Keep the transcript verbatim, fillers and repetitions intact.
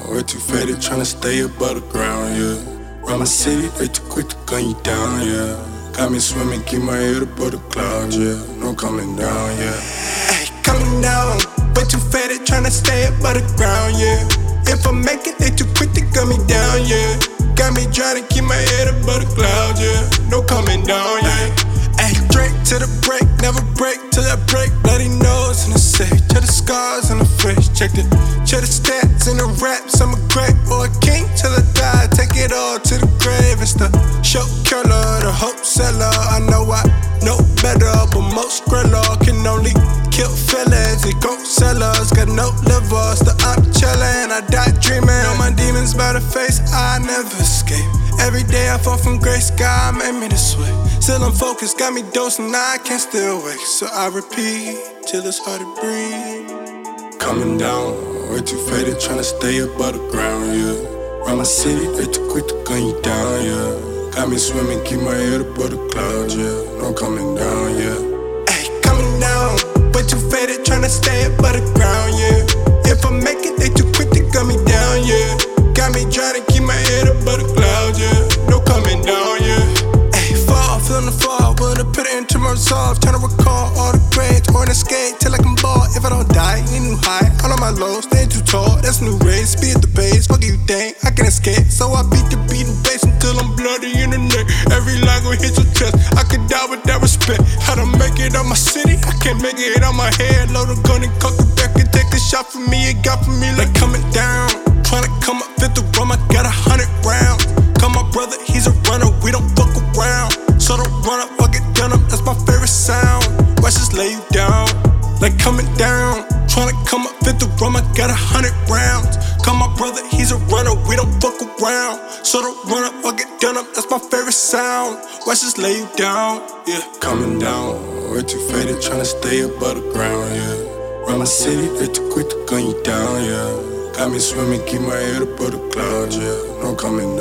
Way too faded, tryna stay above the ground, yeah. Run my city, they too quick to gun you down, yeah. Got me swimming, keep my head above the clouds, yeah. No coming down, yeah. Ay, coming down, way too faded, tryna stay above the ground, yeah. If I make it, they too quick to gun me down, yeah. Got me tryna keep my head above the clouds, yeah. No coming down, yeah. Ay, drink to the break, never break till I break. Bloody nose in the safe, check the scars in the fridge. Check the, check the stats in the raps. I'm a great or a king till I die. Take it all to the grave. It's the show killer, the hope seller. I know I know better, but most griller can only kill fellas. It go sellers, got no livers. The I'm chillin', I die dreaming. All my demons by the face, I never escape. Every day I fall from grace, God made me this way. Still I'm focused, got me dosing, now I can't stay awake. So I repeat, till it's hard to breathe. Coming down, way too faded, tryna stay above the ground, yeah. Run my city, they too quick to gun you down, yeah. Got me swimming, keep my head above the clouds, yeah. No coming down, yeah. Ay, coming down, way too faded, tryna stay above the ground, yeah. If I make it, they too quick to gun me down, yeah. Got me tryna keep my head above the clouds, yeah. No coming down, yeah. Ay, fall, feeling the fall, wanna put it into my resolve. Tryna recall all the grades, or escape till I can ball. If I don't die, ain't new high. All of my lows, staying too tall, that's new race. Be at the base, fuck you think, I can escape. So I beat the beating bass until I'm bloody in the neck. Every line gon' hit your chest, I could die without respect. How to make it out my city, I can't make it out my head. Load a gun and cock it back and take a shot from me. It got from me like coming down. Tryna come up fifth rum, I got a hundred rounds. Call my brother, he's a runner, we don't fuck around. So don't run up, I'll get done up, that's my favorite sound. Watch just lay you down, like coming down. Tryna come up fifth rum, I got a hundred rounds. Call my brother, he's a runner, we don't fuck around. So don't run up, I'll get done up, that's my favorite sound. Watch just lay you down, yeah. Coming down, way too faded, tryna stay above the ground, yeah. Run my city, they too quick to gun you down, yeah. Got me swimming, keep my head above the clouds, yeah. No coming